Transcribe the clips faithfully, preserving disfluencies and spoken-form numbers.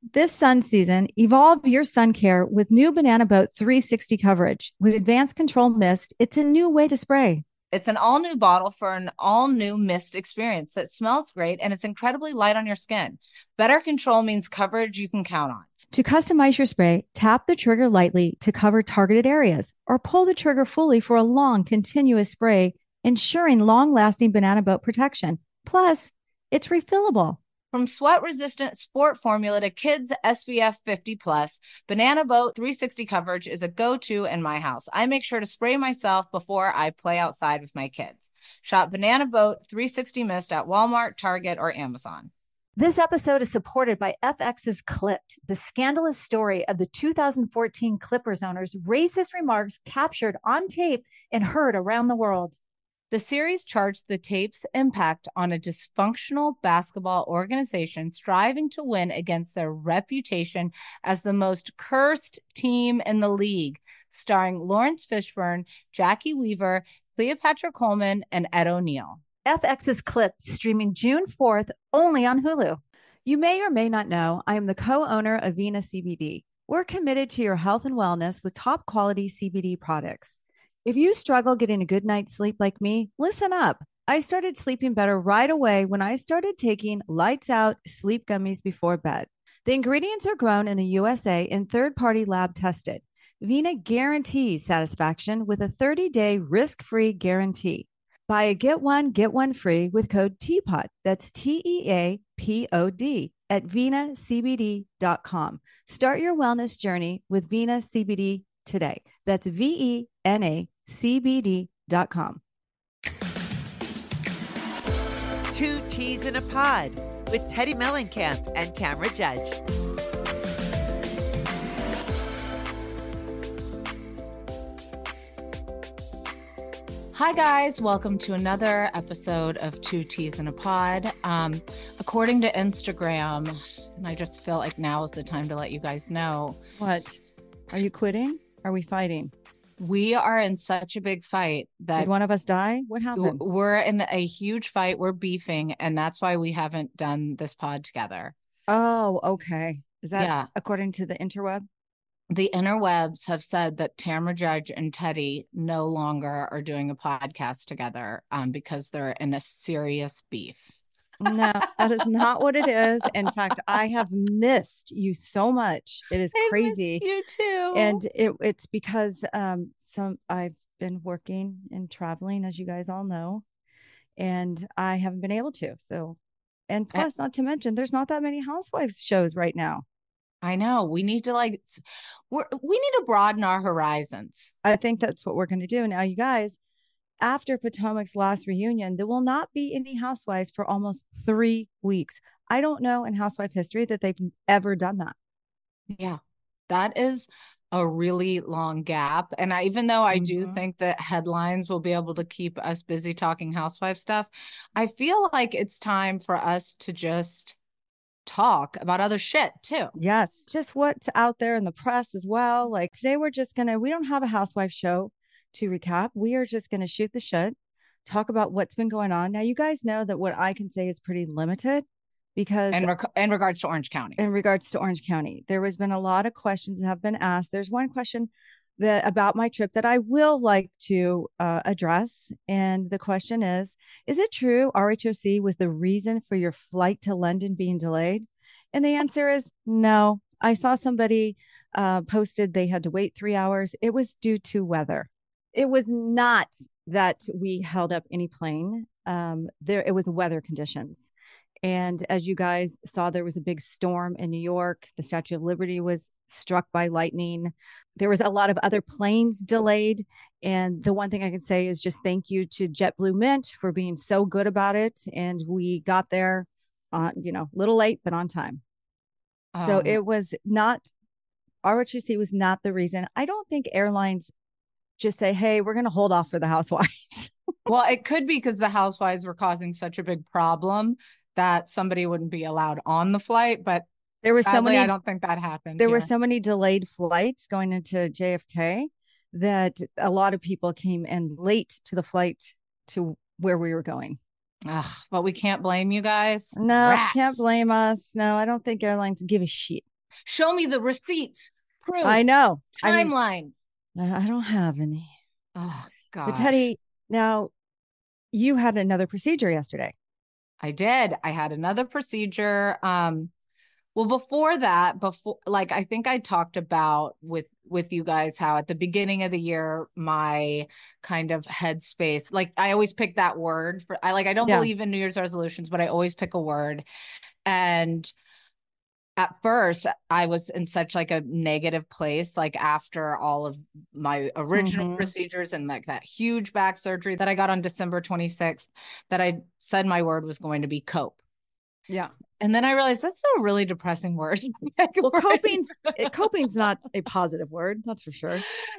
This sun season, evolve your sun care with new Banana Boat three sixty coverage. With advanced control mist, it's a new way to spray. It's an all new bottle for an all new mist experience that smells great and it's incredibly light on your skin. Better control means coverage you can count on. To customize your spray, tap the trigger lightly to cover targeted areas or pull the trigger fully for a long, continuous spray, ensuring long lasting Banana Boat protection. Plus, it's refillable. From sweat resistant sport formula to kids S P F fifty plus, Banana Boat three sixty coverage is a go to in my house. I make sure to spray myself before I play outside with my kids. Shop Banana Boat three sixty Mist at Walmart, Target, or Amazon. This episode is supported by F X's Clipped, the scandalous story of the two thousand fourteen Clippers owner's racist remarks captured on tape and heard around the world. The series charts the tape's impact on a dysfunctional basketball organization striving to win against their reputation as the most cursed team in the league, starring Lawrence Fishburne, Jackie Weaver, Cleopatra Coleman, and Ed O'Neill. F X's Clip streaming June fourth only on Hulu. You may or may not know I am the co-owner of Vena C B D. We're committed to your health and wellness with top quality C B D products. If you struggle getting a good night's sleep like me, listen up. I started sleeping better right away when I started taking Lights Out sleep gummies before bed. The ingredients are grown in the U S A and third-party lab tested. Vena guarantees satisfaction with a thirty-day risk-free guarantee. Buy a get one, get one free with code TEAPOD. That's T E A P O D at vena c b d dot com. Start your wellness journey with Vena C B D today. That's V E N A C B D dot com. Two Teas in a Pod with Teddi Mellencamp and Tamra Judge. Hi, guys. Welcome to another episode of Two Teas in a Pod. Um, according to Instagram, and I just feel like now is the time to let you guys know. What? Are you quitting? Are we fighting? We are in such a big fight that Did one of us die? What happened? we're in a huge fight. We're beefing, and that's why we haven't done this pod together. Oh, okay. Is that Yeah. according to the interweb? The interwebs have said that Tamra Judge and Teddi no longer are doing a podcast together um, because they're in a serious beef. No, that is not what it is. In fact, I have missed you so much. It is I crazy. miss you too. And it, it's because um, some I've been working and traveling, as you guys all know, and I haven't been able to. So, and plus, not to mention, there's not that many housewives shows right now. I know we need to like, we're, we need to broaden our horizons. I think that's what we're going to do now, you guys. After Potomac's last reunion, there will not be any housewives for almost three weeks. I don't know in housewife history that they've ever done that. Yeah, that is a really long gap. And I, even though I do Mhm. think that headlines will be able to keep us busy talking housewife stuff, I feel like it's time for us to just talk about other shit too. Yes, just what's out there in the press as well. Like today, we're just gonna, we don't have a housewife show to recap. We are just gonna shoot the shit, talk about what's been going on. Now, you guys know that what I can say is pretty limited because And rec- in regards to Orange County. in regards to Orange County, there has been a lot of questions that have been asked. There's one question that about my trip that I will like to uh, address. And the question is, is it true R H O C was the reason for your flight to London being delayed? And the answer is no. I saw somebody uh, posted they had to wait three hours. It was due to weather. It was not that we held up any plane. Um, there, it was weather conditions. And as you guys saw, there was a big storm in New York. The Statue of Liberty was struck by lightning. There was a lot of other planes delayed. And the one thing I can say is just thank you to JetBlue Mint for being so good about it. And we got there, uh, you know, a little late, but on time. Um, so it was not, R O C was not the reason. I don't think airlines just say, hey, we're going to hold off for the housewives. Well, it could be because the housewives were causing such a big problem that somebody wouldn't be allowed on the flight. But there were so many, I don't think that happened. There here. were so many delayed flights going into J F K that a lot of people came in late to the flight to where we were going. Ugh, but we can't blame you guys. No, Rats. can't blame us. No, I don't think airlines give a shit. Show me the receipts, proof, I know. timeline. I mean, I don't have any. Oh, gosh. But Teddi, now you had another procedure yesterday. I did. I had another procedure. Um, well, before that, before like I think I talked about with with you guys how at the beginning of the year, my kind of headspace, like I always pick that word for I like I don't Yeah. believe in New Year's resolutions, but I always pick a word. And at first I was in such like a negative place, like after all of my original Mhm. procedures and like that huge back surgery that I got on December twenty-sixth, that I said my word was going to be cope. Yeah. And then I realized that's a really depressing word. Well, coping's it, coping's not a positive word, that's for sure.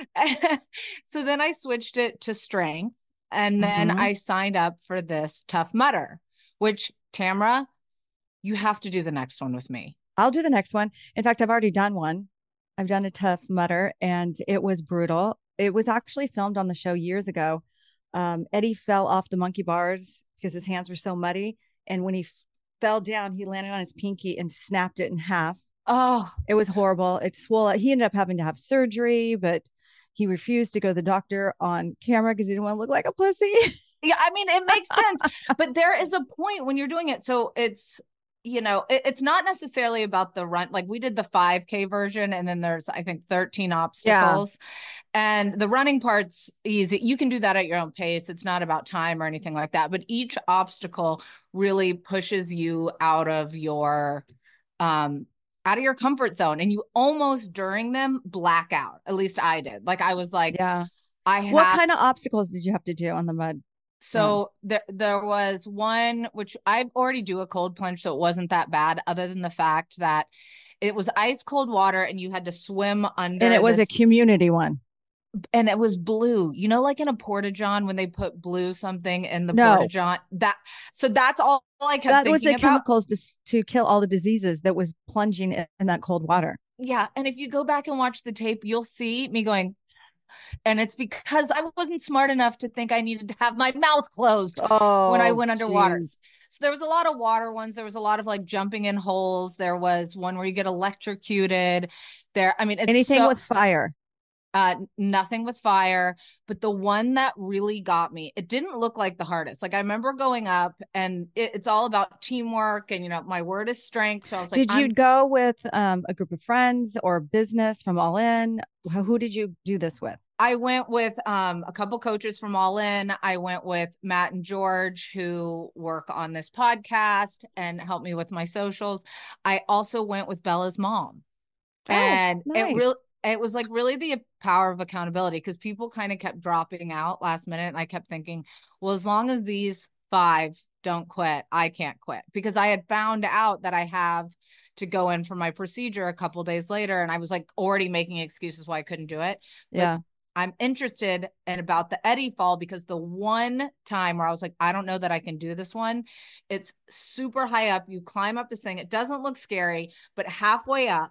So then I switched it to strength, and then Mhm. I signed up for this Tough Mudder, which Tamra, you have to do the next one with me. I'll do the next one. In fact, I've already done one. I've done a Tough Mudder, and it was brutal. It was actually filmed on the show years ago. Um, Eddie fell off the monkey bars because his hands were so muddy, and when he f- fell down, he landed on his pinky and snapped it in half. Oh, It was horrible. It swole. He ended up having to have surgery, but he refused to go to the doctor on camera because he didn't want to look like a pussy. yeah. I mean, it makes sense, but there is a point when you're doing it. So it's, you know, it, it's not necessarily about the run. Like we did the five K version, and then there's, I think, thirteen obstacles. Yeah. And the running part's easy. You can do that at your own pace. It's not about time or anything like that. But each obstacle really pushes you out of your, um, out of your comfort zone, and you almost during them black out. At least I did. Like I was like, yeah. I have. What kind of obstacles did you have to do on the mud? So there, there was one, which I already do a cold plunge, so it wasn't that bad, other than the fact that it was ice cold water and you had to swim under. And it was this, a community one. And it was blue, you know, like in a porta-john when they put blue something in the No. porta-john. That so that's all I kept that thinking was the about. Chemicals to, to kill all the diseases that was plunging in, in that cold water. Yeah. And if you go back and watch the tape, you'll see me going, and it's because I wasn't smart enough to think I needed to have my mouth closed oh, when I went underwater. Geez. So there was a lot of water ones. There was a lot of like jumping in holes. There was one where you get electrocuted there. I mean, it's anything so, with fire. Uh, nothing with fire. But the one that really got me, it didn't look like the hardest. Like I remember going up, and it, it's all about teamwork, and you know, my word is strength. So I was like, did you I'm... go with um, a group of friends or business from All In? Who, who did you do this with? I went with um, a couple coaches from All In. I went with Matt and George, who work on this podcast and help me with my socials. I also went with Bella's mom. Oh, and nice. it really, it was like really the power of accountability, because people kind of kept dropping out last minute. And I kept thinking, well, as long as these five don't quit, I can't quit, because I had found out that I have to go in for my procedure a couple days later. And I was like already making excuses why I couldn't do it. But yeah. I'm interested in about the Eddie fall, because the one time where I was like, I don't know that I can do this one. It's super high up. You climb up this thing. It doesn't look scary, but halfway up,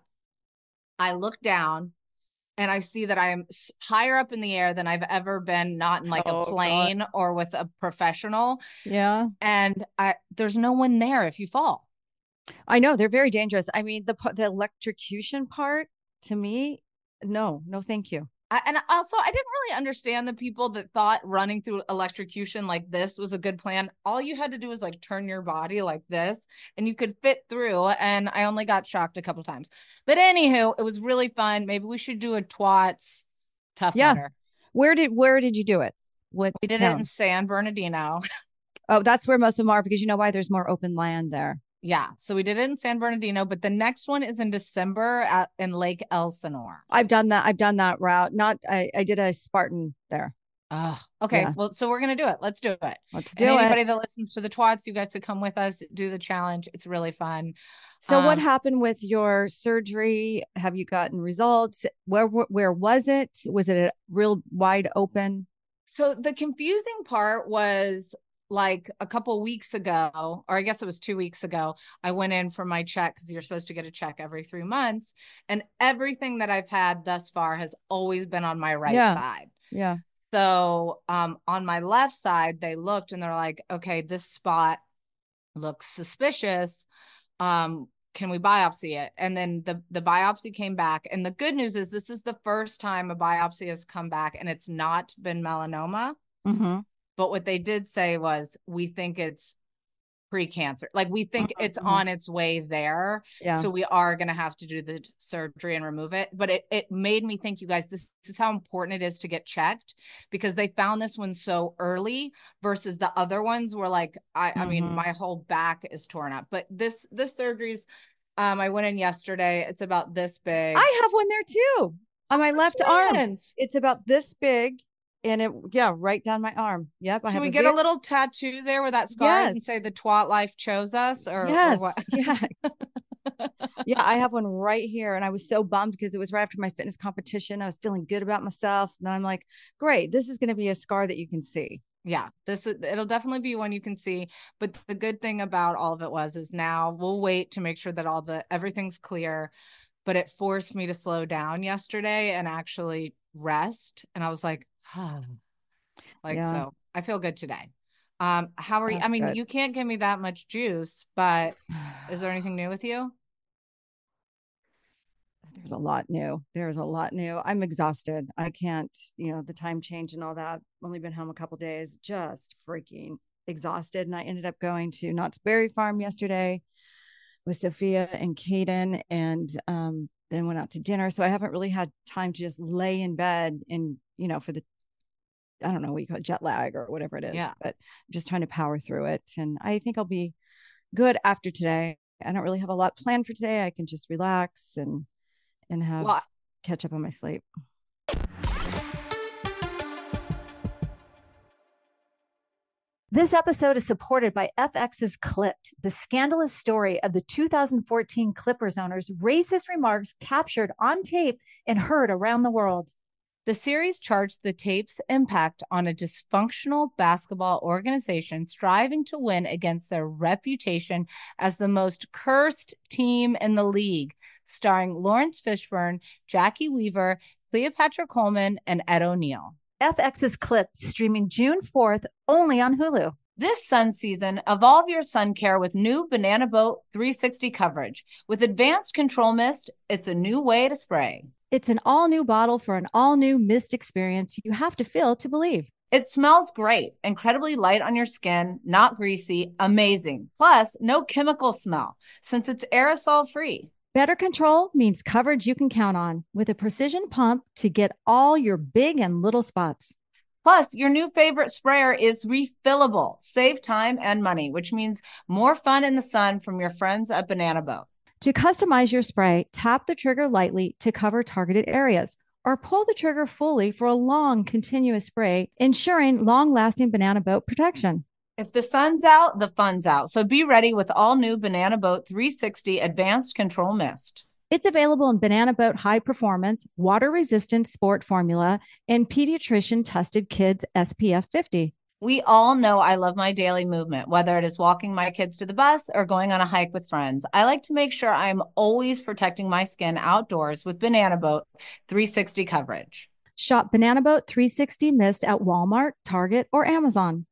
I look down and I see that I am higher up in the air than I've ever been, not in like oh, a plane God. Or with a professional. Yeah. And I, there's no one there if you fall. I know, they're very dangerous. I mean, the the electrocution part, to me, no, no, thank you. I, and also, I didn't really understand the people that thought running through electrocution like this was a good plan. All you had to do was like turn your body like this and you could fit through. And I only got shocked a couple times. But anywho, it was really fun. Maybe we should do a Twats Tough yeah. Mudder. Where did where did you do it? What we did town? It in San Bernardino. Oh, that's where most of them are, because you know why? There's more open land there. Yeah. So we did it in San Bernardino, but the next one is in December at, in Lake Elsinore. I've done that. I've done that route. Not, I, I did a Spartan there. Oh, okay. Yeah. Well, so we're going to do it. Let's do it. Let's do and it. Anybody that listens to the Twats, you guys could come with us, do the challenge. It's really fun. So um, what happened with your surgery? Have you gotten results? Where, where, where was it? Was it a real wide open? So the confusing part was, like a couple weeks ago, or I guess it was two weeks ago, I went in for my check, because you're supposed to get a check every three months. And everything that I've had thus far has always been on my right yeah. side. Yeah. So um, on my left side, they looked and they're like, okay, this spot looks suspicious. Um, can we biopsy it? And then the, the biopsy came back. And the good news is this is the first time a biopsy has come back and it's not been melanoma. Mm-hmm. But what they did say was, we think it's pre-cancer. Like we think mm-hmm. it's on its way there. Yeah. So we are going to have to do the surgery and remove it. But it, it made me think, you guys, this, this is how important it is to get checked, because they found this one so early versus the other ones were like, I, mm-hmm. I mean, my whole back is torn up. But this, this surgery's, um, I went in yesterday. It's about this big. I have one there too. On my left arm. It's about this big. And it, yeah, right down my arm. Yep. I Can have we a get big... a little tattoo there where that scar yes. is and say the twat life chose us? Or, yes. or what? Yeah. Yeah. I have one right here. And I was so bummed because it was right after my fitness competition. I was feeling good about myself. And then I'm like, great, this is going to be a scar that you can see. Yeah, this is, it'll definitely be one you can see. But the good thing about all of it was, is now we'll wait to make sure that all the, everything's clear. But it forced me to slow down yesterday and actually rest. And I was like, oh. Like, yeah. So I feel good today. Um, how are you? That's I mean, good. you can't give me that much juice, but is there anything new with you? There's a lot new. There's a lot new. I'm exhausted. I can't, you know, the time change and all that. Only been home a couple days, just freaking exhausted. And I ended up going to Knott's Berry Farm yesterday with Sophia and Caden, and um, then went out to dinner. So I haven't really had time to just lay in bed and, you know, for the, I don't know what you call it, jet lag or whatever it is, yeah. but I'm just trying to power through it. And I think I'll be good after today. I don't really have a lot planned for today. I can just relax and, and have well, catch up on my sleep. This episode is supported by F X's Clipped, the scandalous story of the two thousand fourteen Clippers owner's racist remarks captured on tape and heard around the world. The series charts the tape's impact on a dysfunctional basketball organization striving to win against their reputation as the most cursed team in the league, starring Lawrence Fishburne, Jackie Weaver, Cleopatra Coleman, and Ed O'Neill. F X's Clipped, streaming June fourth, only on Hulu. This sun season, evolve your sun care with new Banana Boat three sixty coverage. With advanced control mist, it's a new way to spray. It's an all-new bottle for an all-new mist experience you have to feel to believe. It smells great, incredibly light on your skin, not greasy, amazing. Plus, no chemical smell, since it's aerosol-free. Better control means coverage you can count on, with a precision pump to get all your big and little spots. Plus, your new favorite sprayer is refillable. Save time and money, which means more fun in the sun from your friends at Banana Boat. To customize your spray, tap the trigger lightly to cover targeted areas, or pull the trigger fully for a long, continuous spray, ensuring long-lasting Banana Boat protection. If the sun's out, the fun's out. So be ready with all new Banana Boat three sixty Advanced Control Mist. It's available in Banana Boat High Performance, Water-Resistant Sport Formula, and Pediatrician-Tested Kids S P F fifty. We all know I love my daily movement, whether it is walking my kids to the bus or going on a hike with friends. I like to make sure I'm always protecting my skin outdoors with Banana Boat three sixty coverage. Shop Banana Boat three sixty Mist at Walmart, Target, or Amazon.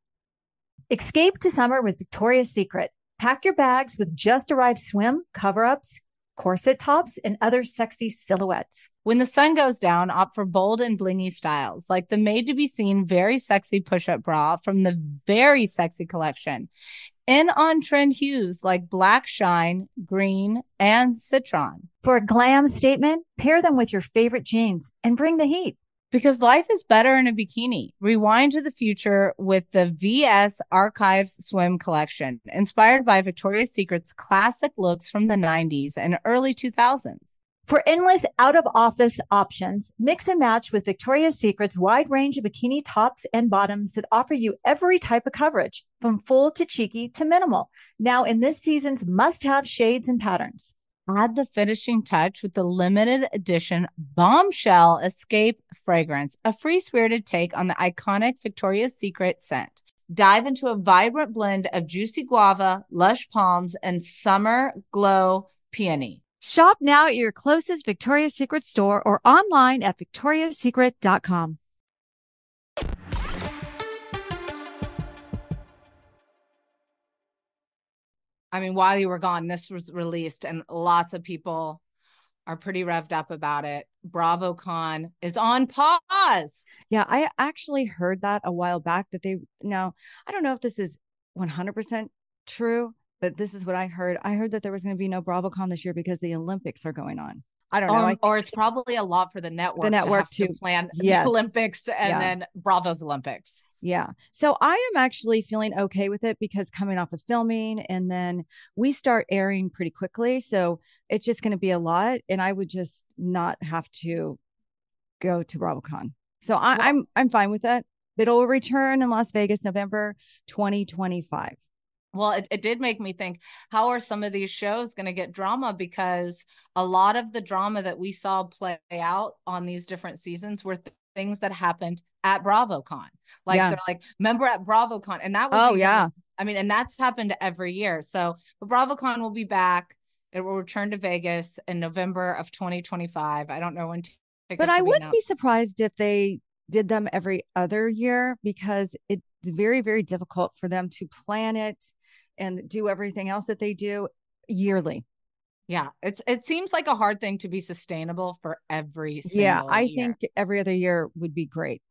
Escape to summer with Victoria's Secret. Pack your bags with just-arrived swim, cover-ups, corset tops, and other sexy silhouettes. When the sun goes down, opt for bold and blingy styles, like the made-to-be-seen very sexy push-up bra from the Very Sexy collection. In on-trend hues like black shine, green, and citron. For a glam statement, pair them with your favorite jeans and bring the heat. Because life is better in a bikini. Rewind to the future with the V S Archives Swim Collection, inspired by Victoria's Secret's classic looks from the nineties and early two thousands. For endless out-of-office options, mix and match with Victoria's Secret's wide range of bikini tops and bottoms that offer you every type of coverage, from full to cheeky to minimal. Now in this season's must-have shades and patterns. Add the finishing touch with the limited edition Bombshell Escape fragrance, a free-spirited take on the iconic Victoria's Secret scent. Dive into a vibrant blend of juicy guava, lush palms, and summer glow peony. Shop now at your closest Victoria's Secret store or online at victorias secret dot com. I mean, while you were gone, this was released and lots of people are pretty revved up about it. BravoCon is on pause. Yeah, I actually heard that a while back that they now, I don't know if this is one hundred percent true, but this is what I heard. I heard that there was going to be no BravoCon this year because the Olympics are going on. I don't know. I Or, think or it's probably a lot for the network, the to network have to to, plan yes. the Olympics and Yeah. then Bravo's Olympics. Yeah. So I am actually feeling okay with it because coming off of filming and then we start airing pretty quickly. So it's just going to be a lot. And I would just not have to go to BravoCon. So I, Well- I'm I'm fine with that. It'll return in Las Vegas, November twenty twenty-five. Well, it, it did make me think, how are some of these shows going to get drama? Because a lot of the drama that we saw play out on these different seasons were th- things that happened at BravoCon. Like, Yeah. they're like, remember at BravoCon? And that was, Oh, even- yeah. I mean, and that's happened every year. So, but BravoCon will be back. It will return to Vegas in November of twenty twenty-five. I don't know when tickets But I will be wouldn't announced. be surprised if they did them every other year because it's very, very difficult for them to plan it and do everything else that they do yearly. Yeah, it's it seems like a hard thing to be sustainable for every single Yeah, I year. think every other year would be great.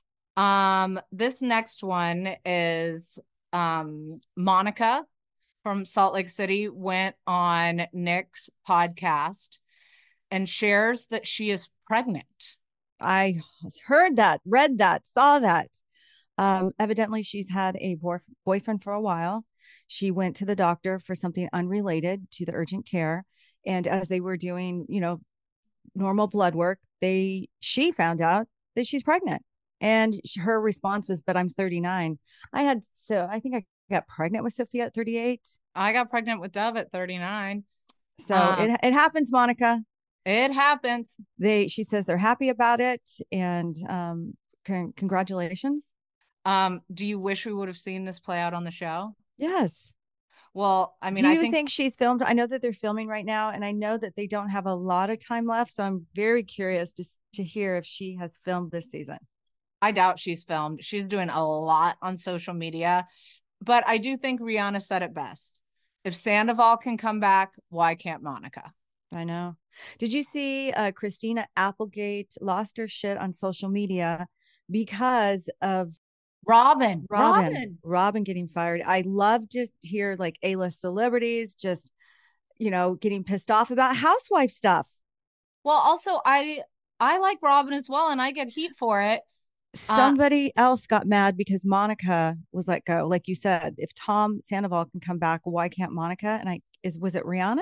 Um, this next one is um Monica from Salt Lake City went on Nick's podcast and shares that she is pregnant. I heard that, read that, saw that. Um, evidently, she's had a boy- boyfriend for a while. She went to the doctor for something unrelated to the urgent care. And as they were doing, you know, normal blood work, they she found out that she's pregnant. And her response was, "But I'm thirty-nine." I had so I think I got pregnant with Sophia at thirty-eight. I got pregnant with Dove at thirty-nine. So Um, it it happens, Monica. It happens. They she says they're happy about it, and um, con- congratulations. Um, do you wish we would have seen this play out on the show? Yes. Well, I mean, Do you I think, think she's filmed? I know that they're filming right now, and I know that they don't have a lot of time left. So I'm very curious to to hear if she has filmed this season. I doubt she's filmed. She's doing a lot on social media, but I do think Rihanna said it best. If Sandoval can come back, why can't Monica? I know. Did you see uh, Christina Applegate lost her shit on social media because of Robin, Robin, Robin. Robin getting fired? I love to hear like A-list celebrities just, you know, getting pissed off about housewife stuff. Well, also, I I like Robin as well, and I get heat for it. Somebody uh, else got mad because Monica was let go. Like you said, if Tom Sandoval can come back, why can't Monica? And I is was it Rihanna?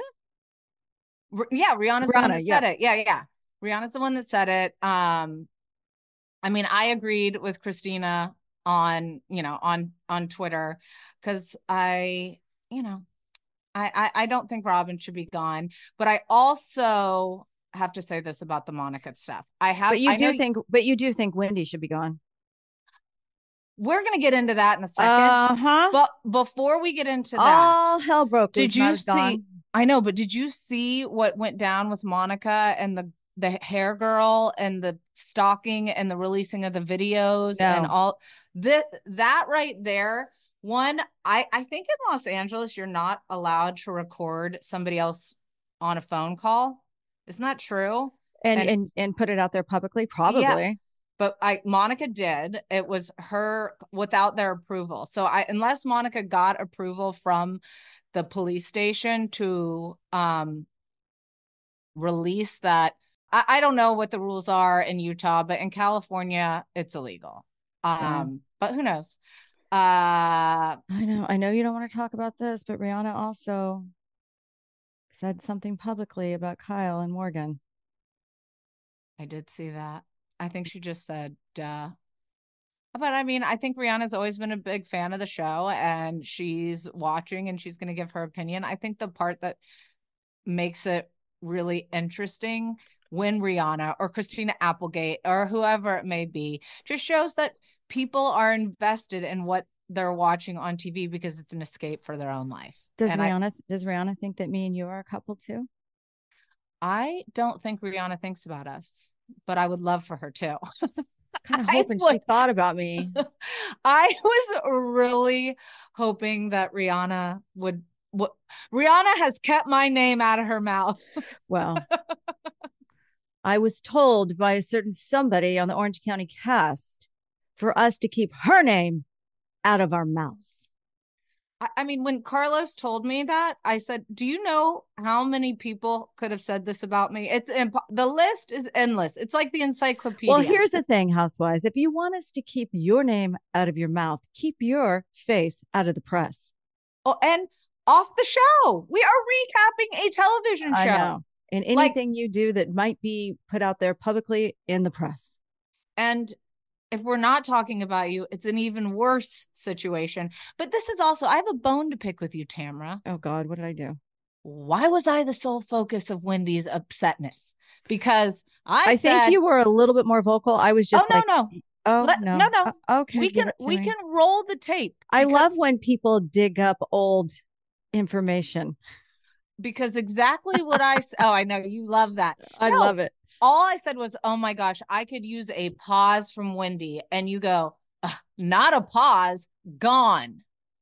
R- yeah, Rihanna's Rihanna, the one that yeah. said it. Yeah, yeah. Rihanna's the one that said it. Um, I mean, I agreed with Christina on, you know, on on Twitter, because I, you know, I, I I don't think Robin should be gone, but I also have to say this about the Monica stuff. I have, But you I do know think, but you do think Wendy should be gone. we're gonna get into that in a second. Uh-huh. But before we get into that, All hell broke did loose when I you was see? gone. I know, but did you see what went down with Monica and the the hair girl and the stalking and the releasing of the videos No. and all that? That right there. One, I I think in Los Angeles you're not allowed to record somebody else on a phone call. Isn't that true? And And- and and put it out there publicly, probably. But I Monica did. It was her without their approval. So I unless Monica got approval from the police station to um release that. I, I don't know what the rules are in Utah, but in California it's illegal. Um, Yeah. but who knows? Uh I know. I know you don't want to talk about this, but Rihanna also said something publicly about Kyle and Morgan. I did see that. I think she just said, duh. But I mean, I think Rihanna's always been a big fan of the show and she's watching and she's going to give her opinion. I think the part that makes it really interesting when Rihanna or Christina Applegate or whoever it may be just shows that people are invested in what they're watching on T V because it's an escape for their own life. Does And I- Rihanna does Rihanna think that me and you are a couple too? I don't think Rihanna thinks about us, but I would love for her to. Kind of I hoping she would- thought about me. I was really hoping that Rihanna would what Rihanna has kept my name out of her mouth. Well, I was told by a certain somebody on the Orange County cast for us to keep her name out of our mouths. I, I mean, when Carlos told me that, I said, do you know how many people could have said this about me? It's imp- the list is endless. It's like the encyclopedia. Well, here's the thing, Housewives. If you want us to keep your name out of your mouth, keep your face out of the press. Oh, and off the show. We are recapping a television show. I know. And anything like, you do that might be put out there publicly in the press. And if we're not talking about you, it's an even worse situation. But this is also, I have a bone to pick with you, Tamra. Oh, God, what did I do? Why was I the sole focus of Wendy's upsetness? Because I, I said, think you were a little bit more vocal. I was just oh, like, no, no. Oh, Let, no, no, no. Uh, okay. We can, we me. can roll the tape. I love when people dig up old information. Because exactly what I oh I know you love that. I no, love it. All I said was, oh my gosh, I could use a pause from Wendy, and you go, not a pause, gone.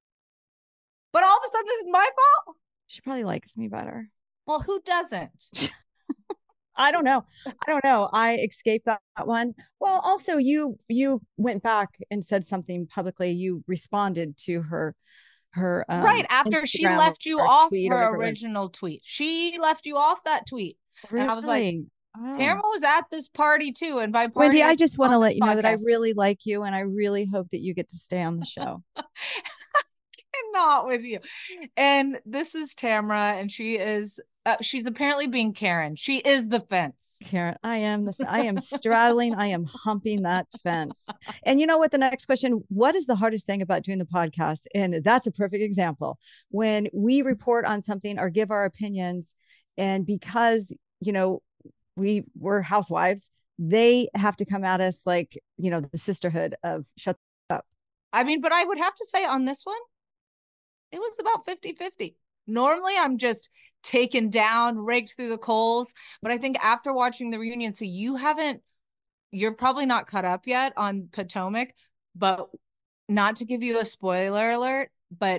But all of a sudden, this is my fault. She probably likes me better. Well, who doesn't? I don't know. I don't know. I escaped that, that one. Well, also you you went back and said something publicly. You responded to her. Her um, right after Instagram she left you off her her original tweet. She left you off that tweet. Really? And I was like, oh. Tamra was at this party too. And by party, Wendy, I just want to let you podcast. know that I really like you and I really hope that you get to stay on the show. Not with you. And this is Tamra, and she is uh, she's apparently being Karen. She is the fence. Karen, I am the I am straddling, I am humping that fence. And you know what? The next question, what is the hardest thing about doing the podcast? And that's a perfect example. When we report on something or give our opinions, and because, you know, we were housewives, they have to come at us like, you know, the sisterhood of shut up. I mean, but I would have to say on this one, it was about fifty-fifty. Normally, I'm just taken down, raked through the coals. But I think after watching the reunion, so you haven't, you're probably not caught up yet on Potomac, but not to give you a spoiler alert, but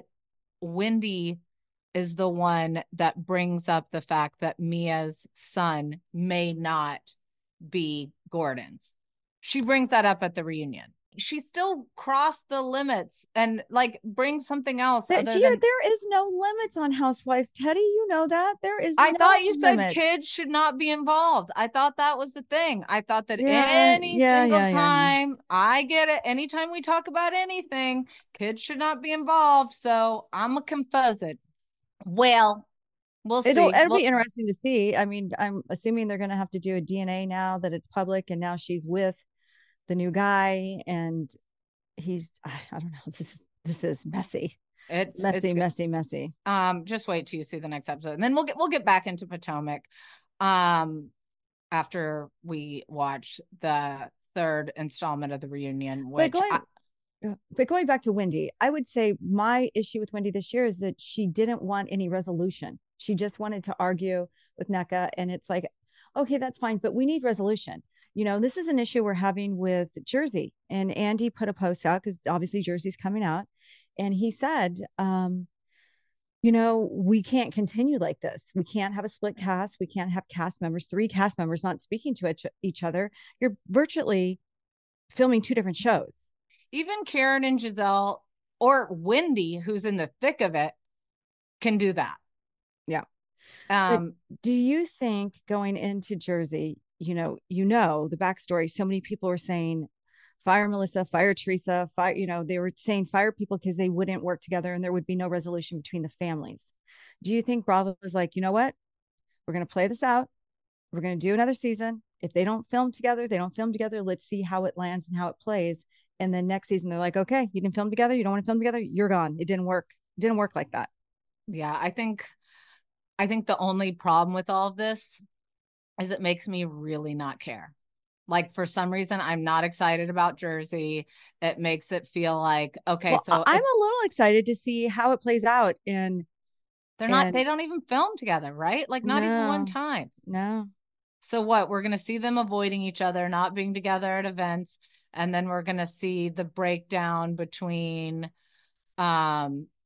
Wendy is the one that brings up the fact that Mia's son may not be Gordon's. She brings that up at the reunion. She still crossed the limits and like bring something else. There, other dear, than... there is no limits on Housewives, Teddy. You know that there is. I no thought you limits. said kids should not be involved. I thought that was the thing. I thought that yeah, any yeah, single yeah, time yeah. I get it, anytime we talk about anything, kids should not be involved. So I'm a confess it. Well, we'll see. It'll, it'll we'll... be interesting to see. I mean, I'm assuming they're going to have to do a D N A now that it's public, and now she's with the new guy, and he's I don't know. This is this is messy. It's messy, it's, messy, messy. Um, just wait till you see the next episode, and then we'll get we'll get back into Potomac. Um, after we watch the third installment of the reunion, which. But going, I, but going back to Wendy, I would say my issue with Wendy this year is that she didn't want any resolution. She just wanted to argue with Nneka, and it's like, okay, that's fine, but we need resolution. You know, this is an issue we're having with Jersey, and Andy put a post out because obviously Jersey's coming out, and he said, um, you know, we can't continue like this. We can't have a split cast. We can't have cast members, three cast members not speaking to each, each other. You're virtually filming two different shows. Even Karen and Gizelle or Wendy, who's in the thick of it, can do that. Yeah. Um, but do you think going into Jersey, you know, you know, the backstory, so many people were saying, fire Melissa, fire Teresa, fire, you know, they were saying fire people because they wouldn't work together and there would be no resolution between the families. Do you think Bravo was like, you know what? We're going to play this out. We're going to do another season. If they don't film together, they don't film together. Let's see how it lands and how it plays. And then next season, they're like, okay, you didn't film together. You don't want to film together. You're gone. It didn't work. It didn't work like that. Yeah, I think, I think the only problem with all of this is it makes me really not care. Like for some reason, I'm not excited about Jersey. It makes it feel like, okay, well, so I'm a little excited to see how it plays out. And they're not, and, they don't even film together, right? Like not no, even one time. No. So what? We're going to see them avoiding each other, not being together at events. And then we're going to see the breakdown between um,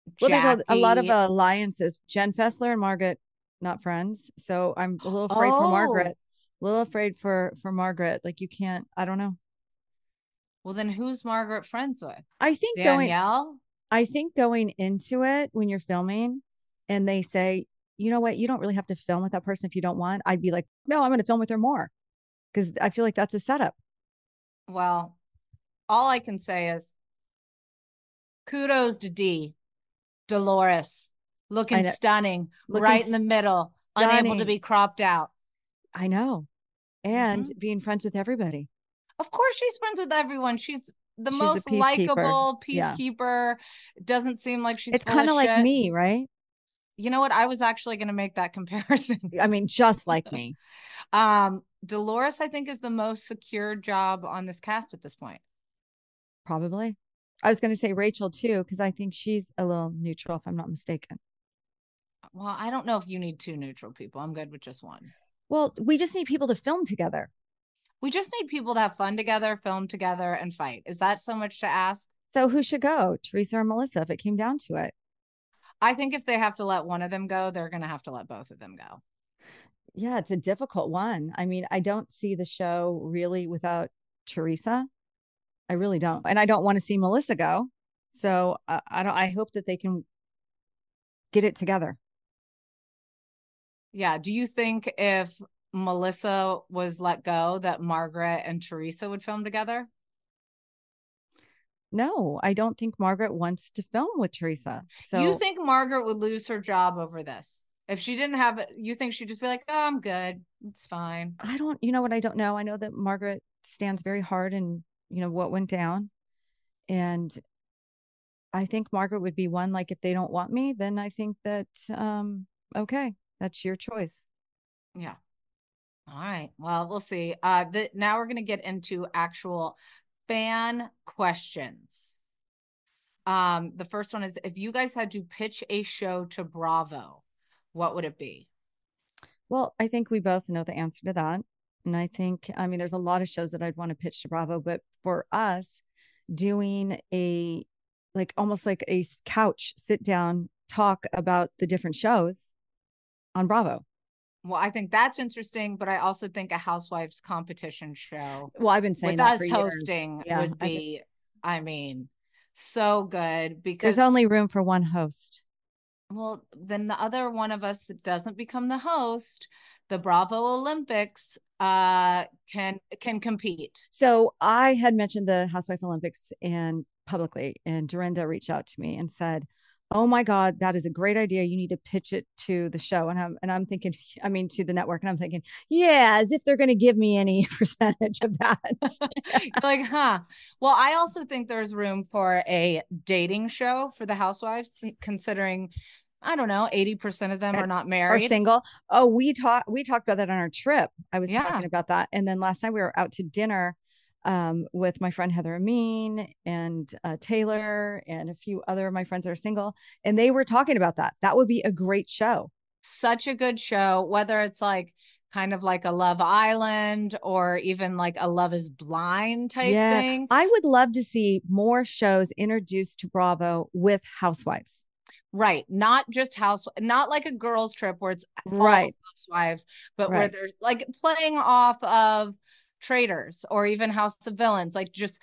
Well, there's a, a lot of Jackie. alliances. Jen Fessler and Margaret, not friends. So I'm a little afraid for Margaret. Oh, A little afraid for for Margaret. Like you can't. I don't know. well, then who's Margaret friends with? I think going. Danielle? I think going into it when you're filming, and they say, you know what, you don't really have to film with that person if you don't want. I'd be like, no, I'm going to film with her more because I feel like that's a setup. Well, all I can say is kudos to D. Dolores, I looking know, stunning, looking right in the middle, unable to stunning. be cropped out. I know, and Mhm. being friends with everybody. Of course, she's friends with everyone. She's the She's the most peacekeeper. likable Yeah, peacekeeper. Doesn't seem like she's it's full kind of of like shit. me, right? You know what? I was actually going to make that comparison. I mean, just like me. um, Dolores, I think, is the most secure job on this cast at this point. Probably. I was going to say Rachel too, because I think she's a little neutral, if I'm not mistaken. Well, I don't know if you need two neutral people. I'm good with just one. Well, we just need people to film together. We just need people to have fun together, film together, and fight. Is that so much to ask? So who should go, Teresa or Melissa, if it came down to it? I think if they have to let one of them go, they're going to have to let both of them go. Yeah, it's a difficult one. I mean, I don't see the show really without Teresa. I really don't. And I don't want to see Melissa go. So uh, I don't, I hope that they can get it together. Yeah. Do you think if Melissa was let go, that Margaret and Teresa would film together? No, I don't think Margaret wants to film with Teresa. So you think Margaret would lose her job over this? If she didn't have it, you think she'd just be like, oh, I'm good. It's fine. I don't, you know what? I don't know. I know that Margaret stands very hard in, you know, what went down. And I think Margaret would be one, like, if they don't want me, then I think that, um, okay, that's your choice. Yeah. All right. Well, we'll see. Uh, the, now we're going to get into actual fan questions. Um, the first one is, if you guys had to pitch a show to Bravo, what would it be? Well, I think we both know the answer to that. And I think, I mean, there's a lot of shows that I'd want to pitch to Bravo, but for us, doing a like almost like a couch sit down talk about the different shows on Bravo. Well, I think that's interesting, but I also think a Housewives competition show Well, I've been saying with that for us years. hosting Yeah, would be, I mean, so good because there's only room for one host. Well, then the other one of us that doesn't become the host, the Bravo Olympics, uh, can can compete. So I had mentioned the Housewife Olympics and publicly, and Dorinda reached out to me and said, "Oh my God, that is a great idea. You need to pitch it to the show." And I'm and I'm thinking, I mean, to the network, and I'm thinking, yeah, as if they're going to give me any percentage of that. You're like, huh? Well, I also think there's room for a dating show for the Housewives, considering, I don't know, eighty percent of them And, are not or married. single. Oh, we talked we talked about that on our trip. I was Yeah. talking about that. And then last night we were out to dinner um, with my friend Heather Amin and uh, Taylor and a few other of my friends that are single. And they were talking about that. That would be a great show. Such a good show, whether it's like kind of like a Love Island or even like a Love is Blind type Yeah. thing. I would love to see more shows introduced to Bravo with housewives. Right. Not just house, not like a girls trip where it's right housewives, but right. where they're like playing off of Traitors or even House of Villains, like just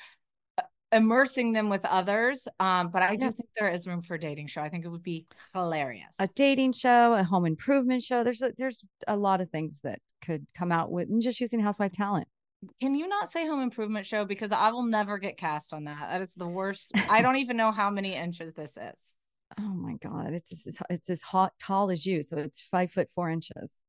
immersing them with others. Um, but I do yeah. think there is room for a dating show. I think it would be hilarious. A dating show, a home improvement show. There's a, there's a lot of things that could come out with and just using housewife talent. Can you not say home improvement show? Because I will never get cast on that. That is the worst. I don't even know how many inches this is. Oh my God. It's just, it's as hot, tall as you. So it's five foot four inches.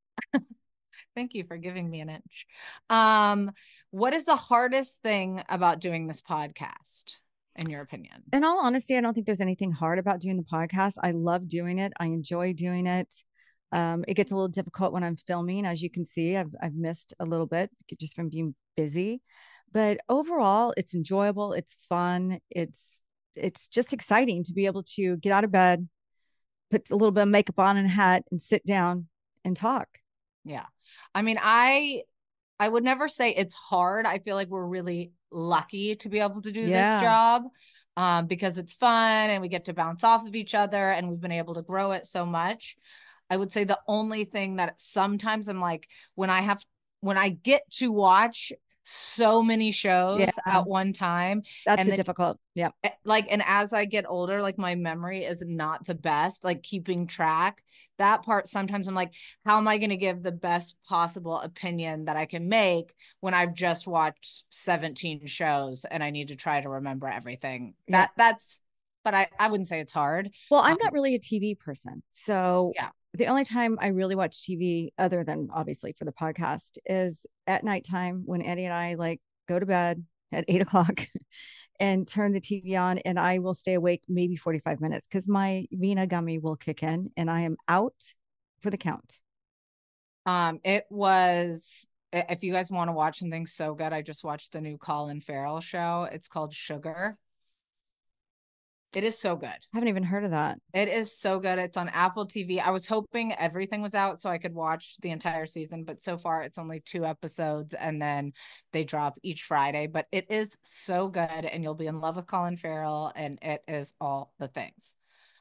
Thank you for giving me an inch. Um, what is the hardest thing about doing this podcast, in your opinion? In all honesty, I don't think there's anything hard about doing the podcast. I love doing it. I enjoy doing it. Um, it gets a little difficult when I'm filming. As you can see, I've, I've missed a little bit just from being busy, but overall it's enjoyable. It's fun. It's, it's just exciting to be able to get out of bed, put a little bit of makeup on and a hat and sit down and talk. Yeah. I mean, I, I would never say it's hard. I feel like we're really lucky to be able to do yeah. this job. um, because it's fun and we get to bounce off of each other, and we've been able to grow it so much. I would say the only thing that sometimes I'm like, when I have, when I get to watch so many shows Yeah. at one time, That's and a then difficult. Yeah. like, and as I get older, like my memory is not the best, like keeping track. That part, sometimes I'm like, how am I going to give the best possible opinion that I can make when I've just watched seventeen shows and I need to try to remember everything? Yeah. That that's, but I, I wouldn't say it's hard. Well, I'm Um, not really a T V person. So yeah. the only time I really watch T V, other than obviously for the podcast, is at nighttime when Eddie and I like go to bed at eight o'clock and turn the T V on, and I will stay awake maybe forty-five minutes because my Vina gummy will kick in and I am out for the count. Um, it was, if you guys want to watch something so good, I just watched the new Colin Farrell show. It's called Sugar. It is so good. I haven't even heard of that. It is so good. It's on Apple T V. I was hoping everything was out so I could watch the entire season, but so far it's only two episodes and then they drop each Friday. But it is so good, and you'll be in love with Colin Farrell, and it is all the things.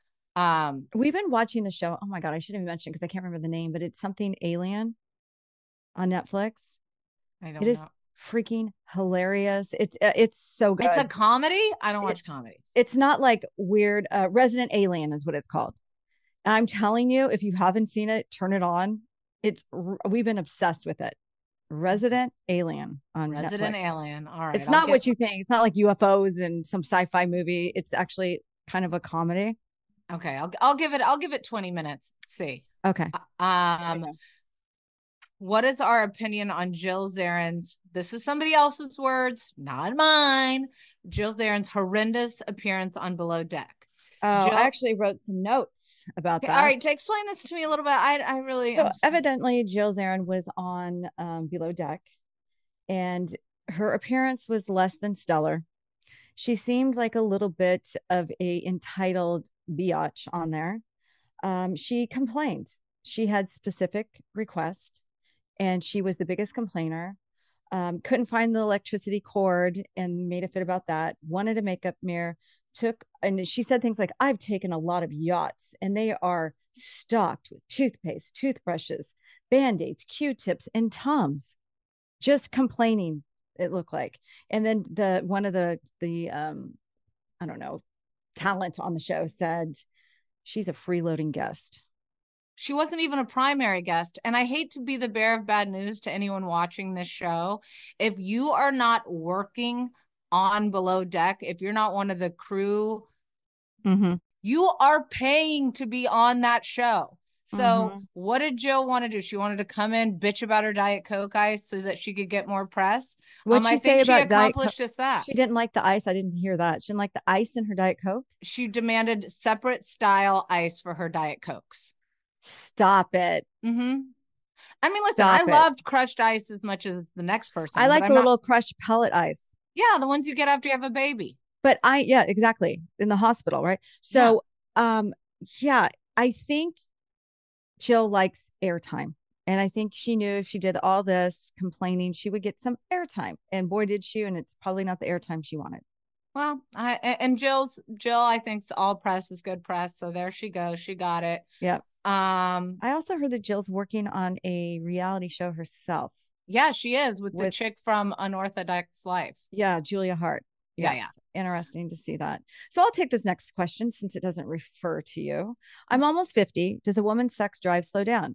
Um, We've been watching the show. Oh my God, I should have mentioned because I can't remember the name, but it's something Alien on Netflix. I don't It is know. freaking hilarious. It's uh, it's so good. It's a comedy. I don't watch it, comedies. It's not like weird. Uh, Resident Alien is what it's called. I'm telling you, if you haven't seen it, turn it on. It's we've been obsessed with it. Resident Alien on Resident Netflix. Alien. All right. It's I'll not get... what you think. It's not like U F Os and some sci-fi movie. It's actually kind of a comedy. Okay, I'll I'll give it I'll give it twenty minutes. Let's see. Okay. Um what is our opinion on Jill Zarin's, this is somebody else's words, not mine, Jill Zarin's horrendous appearance on Below Deck? Oh, Jill... I actually wrote some notes about okay, that. all right, to explain this to me a little bit. I I really so evidently Jill Zarin was on um, Below Deck, and her appearance was less than stellar. She seemed like a little bit of a entitled biatch on there. Um, she complained. She had specific requests, and she was the biggest complainer. Um, couldn't find the electricity cord and made a fit about that. Wanted a makeup mirror. Took, and she said things like, I've taken a lot of yachts and they are stocked with toothpaste, toothbrushes, band-aids, Q-tips, and Tums. Just complaining, it looked like. And then the one of the the um I don't know, talent on the show said she's a freeloading guest. She wasn't even a primary guest. And I hate to be the bearer of bad news to anyone watching this show. If you are not working on Below Deck, if you're not one of the crew, mm-hmm. you are paying to be on that show. So mm-hmm. what did Jill want to do? She wanted to come in, bitch about her Diet Coke ice so that she could get more press. What'd um, she I say think about she accomplished Diet just that. She didn't like the ice. I didn't hear that. She didn't like the ice in her Diet Coke. She demanded separate style ice for her Diet Cokes. Stop it. Mm-hmm. I mean, listen, Stop I it. loved crushed ice as much as the next person. I like the not... little crushed pellet ice. Yeah, the ones you get after you have a baby. But I, yeah, exactly. In the hospital, right? So, yeah. um, yeah, I think Jill likes airtime. And I think she knew if she did all this complaining, she would get some airtime. And boy, did she. And it's probably not the airtime she wanted. Well, I, and Jill's, Jill, I think all press is good press. So there she goes. She got it. Yeah. Um, I also heard that Jill's working on a reality show herself. Yeah, she is with, with the chick from Unorthodox Life. Yeah, Julia Hart. Yeah, yeah. yeah. Interesting to see that. So I'll take this next question since it doesn't refer to you. I'm almost fifty. Does a woman's sex drive slow down?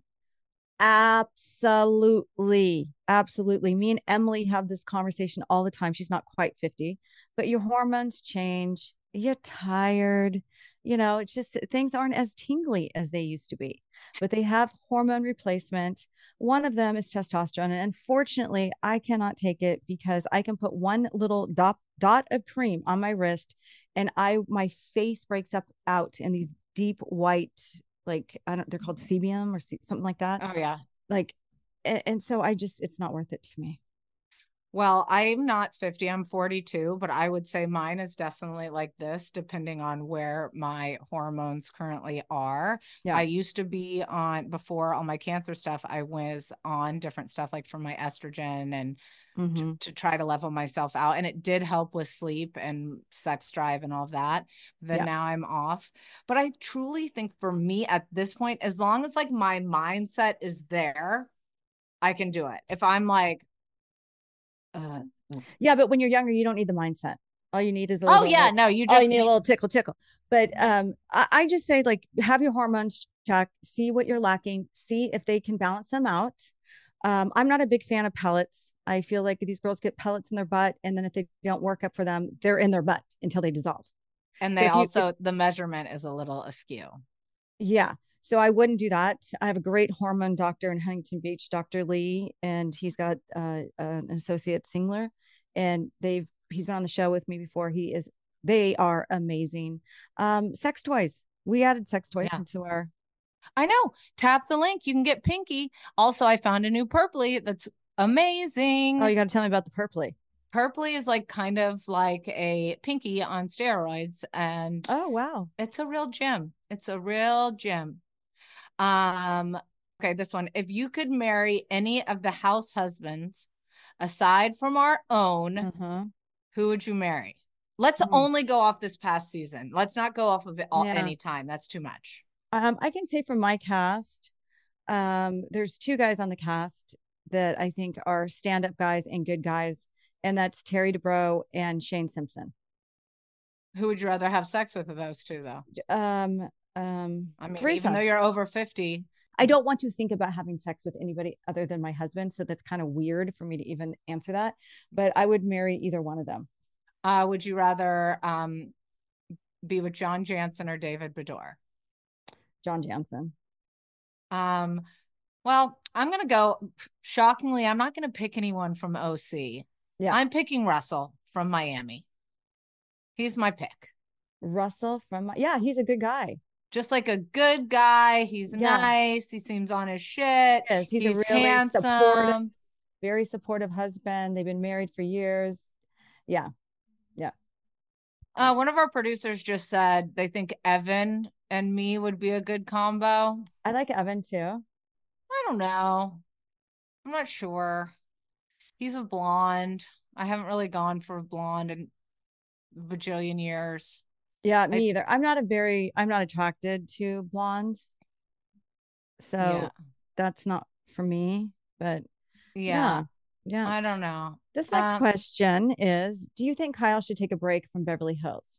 Absolutely. Absolutely. Me and Emily have this conversation all the time. She's not quite fifty, but your hormones change. You're tired. You know, it's just things aren't as tingly as they used to be, but they have hormone replacement. One of them is testosterone. And unfortunately, I cannot take it because I can put one little dot, dot of cream on my wrist and I, my face breaks up out in these deep white, like, I don't, they're called sebum or something like that. Oh yeah. Like, and, and so I just, it's not worth it to me. Well, I'm not fifty, I'm forty-two, but I would say mine is definitely like this, depending on where my hormones currently are. Yeah. I used to be on, before all my cancer stuff, I was on different stuff like for my estrogen and Mm-hmm. to, to try to level myself out. And it did help with sleep and sex drive and all of that. Then Yeah. now I'm off. But I truly think for me at this point, as long as like my mindset is there, I can do it. If I'm like, uh, Yeah, but when you're younger, you don't need the mindset. All you need is a oh little yeah, like, no, you all you just need a need, little tickle tickle. But um, I, I just say like have your hormones check, see what you're lacking, see if they can balance them out. Um, I'm not a big fan of pellets. I feel like these girls get pellets in their butt, and then if they don't work up for them, they're in their butt until they dissolve. and So they if you, if also, the measurement is a little askew. yeah, so I wouldn't do that. I have a great hormone doctor in Huntington Beach, Doctor Lee, and he's got uh, an associate Singler, and they've he's been on the show with me before. He is they are amazing. Um, sex toys. We added sex toys Yeah. into our. I know. Tap the link. You can get Pinky. Also, I found a new Purpley that's amazing. Oh, you got to tell me about the Purpley. Purpley is like kind of like a Pinky on steroids, and oh wow, it's a real gem. It's a real gem. Um, okay, this one. If you could marry any of the house husbands aside from our own, uh-huh. who would you marry? Let's mm. only go off this past season. Let's not go off of it all yeah. any time. That's too much. Um, I can say from my cast, um, there's two guys on the cast that I think are stand-up guys and good guys, and that's Terry Dubrow and Shane Simpson. Who would you rather have sex with of those two, though? Um, um, I mean, Teresa. even though you're over fifty. I don't want to think about having sex with anybody other than my husband, so that's kind of weird for me to even answer that. But I would marry either one of them. Uh, would you rather um, be with John Jansen or David Beador? John Jansen. Um, well, I'm gonna go. Shockingly, I'm not gonna pick anyone from O C. Yeah, I'm picking Russell from Miami. He's my pick. Russell from yeah, he's a good guy. Just like a good guy. He's yeah. nice. He seems on his shit. Yes, he's, he's a really handsome. supportive, very supportive husband. They've been married for years. Yeah. Yeah. Uh, one of our producers just said they think Evan and me would be a good combo. I like Evan too. I don't know. I'm not sure. He's a blonde. I haven't really gone for a blonde in a bajillion years. Yeah, me I, either. I'm not a very, I'm not attracted to blondes. So yeah. that's not for me, but yeah. yeah. yeah. I don't know. This next um, question is, do you think Kyle should take a break from Beverly Hills?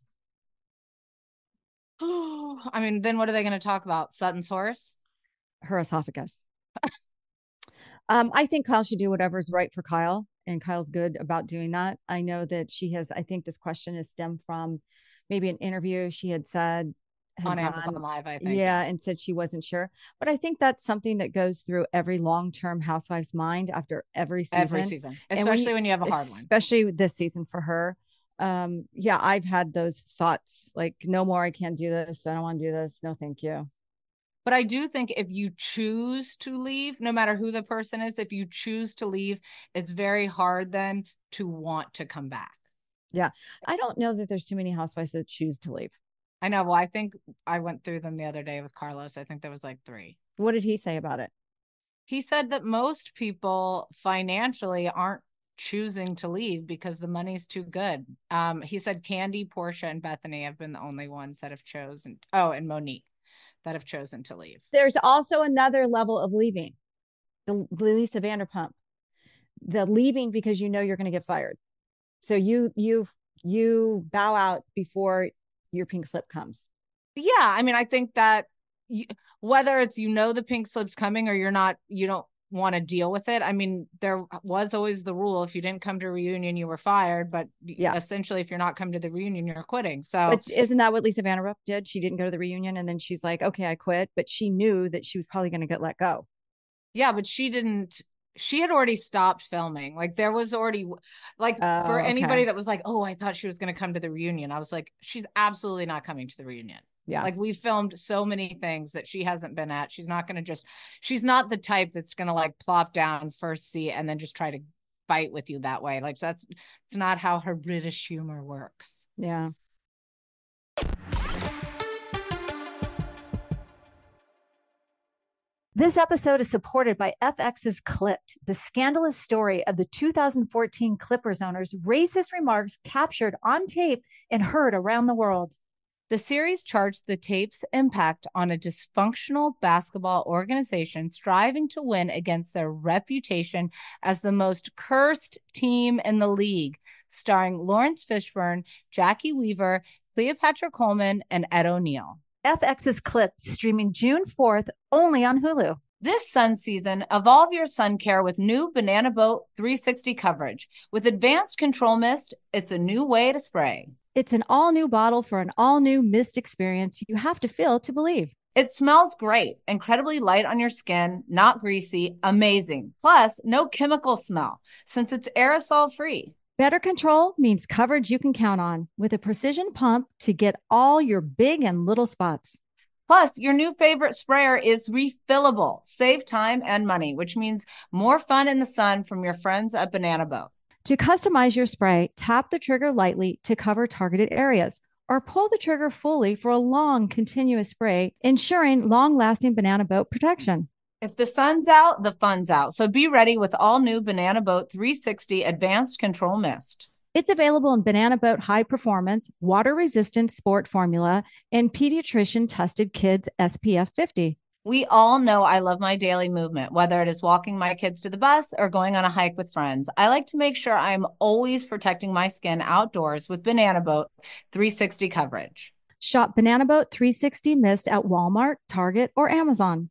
I mean, then what are they going to talk about? Sutton's horse? Her esophagus. um, I think Kyle should do whatever's right for Kyle, and Kyle's good about doing that. I know that she has, I think this question is stemmed from maybe an interview she had said had on done, Amazon Live, I think. Yeah, and said she wasn't sure. But I think that's something that goes through every long-term housewife's mind after every season. Every season. Especially when you, when you have a hard one. Especially this season for her. Um, yeah, I've had those thoughts like, no more, I can't do this. I don't want to do this. No, thank you. But I do think if you choose to leave, no matter who the person is, if you choose to leave, it's very hard then to want to come back. Yeah. I don't know that there's too many housewives that choose to leave. I know. Well, I think I went through them the other day with Carlos. I think there was like three. What did he say about it? He said that most people financially aren't choosing to leave because the money's too good. Um, he said Candy, Portia, and Bethany have been the only ones that have chosen. Oh, and Monique that have chosen to leave. There's also another level of leaving. The Lisa Vanderpump, the leaving because you know you're going to get fired. So you you you bow out before your pink slip comes. Yeah, I mean, I think that you, whether it's you know the pink slip's coming or you're not, you don't want to deal with it. I mean, there was always the rule: if you didn't come to a reunion, you were fired. But yeah, essentially, if you're not coming to the reunion, you're quitting. So, but isn't that what Lisa Vanderpump did? She didn't go to the reunion, and then she's like, "Okay, I quit," but she knew that she was probably going to get let go. Yeah, but she didn't. She had already stopped filming. Like there was already like oh, for anybody okay. that was like, oh, I thought she was going to come to the reunion. I was like, she's absolutely not coming to the reunion. Yeah. Like we filmed so many things that she hasn't been at. She's not going to just, she's not the type that's going to like plop down first seat and then just try to fight with you that way. Like that's, it's not how her British humor works. Yeah. This episode is supported by F X's Clipped, the scandalous story of the two thousand fourteen Clippers owner's racist remarks captured on tape and heard around the world. The series charts the tape's impact on a dysfunctional basketball organization striving to win against their reputation as the most cursed team in the league, starring Lawrence Fishburne, Jackie Weaver, Cleopatra Coleman, and Ed O'Neill. F X's Clipped, streaming June fourth, only on Hulu. This sun season, evolve your sun care with new Banana Boat three sixty coverage. With advanced control mist, it's a new way to spray. It's an all-new bottle for an all-new mist experience you have to feel to believe. It smells great, incredibly light on your skin, not greasy, amazing. Plus, no chemical smell, since it's aerosol-free. Better control means coverage you can count on, with a precision pump to get all your big and little spots. Plus, your new favorite sprayer is refillable. Save time and money, which means more fun in the sun from your friends at Banana Boat. To customize your spray, tap the trigger lightly to cover targeted areas, or pull the trigger fully for a long, continuous spray, ensuring long-lasting Banana Boat protection. If the sun's out, the fun's out. So be ready with all new Banana Boat three sixty Advanced Control Mist. It's available in Banana Boat High Performance, Water-Resistant Sport Formula, and Pediatrician-Tested Kids S P F fifty. We all know I love my daily movement, whether it is walking my kids to the bus or going on a hike with friends. I like to make sure I'm always protecting my skin outdoors with Banana Boat three sixty coverage. Shop Banana Boat three sixty Mist at Walmart, Target, or Amazon.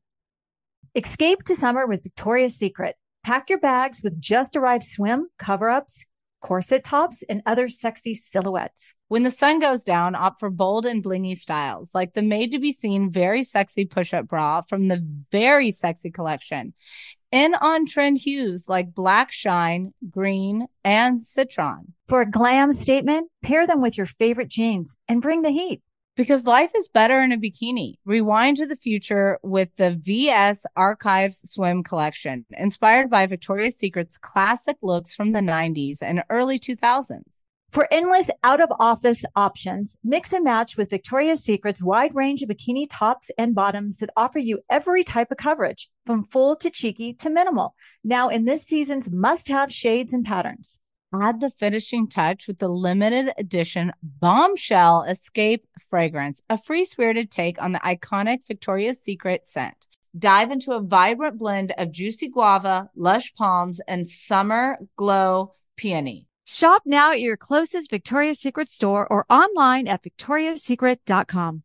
Escape to summer with Victoria's Secret. Pack your bags with just-arrived swim, cover-ups, corset tops, and other sexy silhouettes. When the sun goes down, opt for bold and blingy styles, like the made-to-be-seen Very Sexy push-up bra from the Very Sexy collection. In on-trend hues like black shine, green, and citron. For a glam statement, pair them with your favorite jeans and bring the heat. Because life is better in a bikini. Rewind to the future with the V S Archives Swim Collection, inspired by Victoria's Secret's classic looks from the nineties and early two thousands. For endless out-of-office options, mix and match with Victoria's Secret's wide range of bikini tops and bottoms that offer you every type of coverage, from full to cheeky to minimal. Now in this season's must-have shades and patterns. Add the finishing touch with the limited edition Bombshell Escape fragrance, a free-spirited take on the iconic Victoria's Secret scent. Dive into a vibrant blend of juicy guava, lush palms, and summer glow peony. Shop now at your closest Victoria's Secret store or online at victorias secret dot com.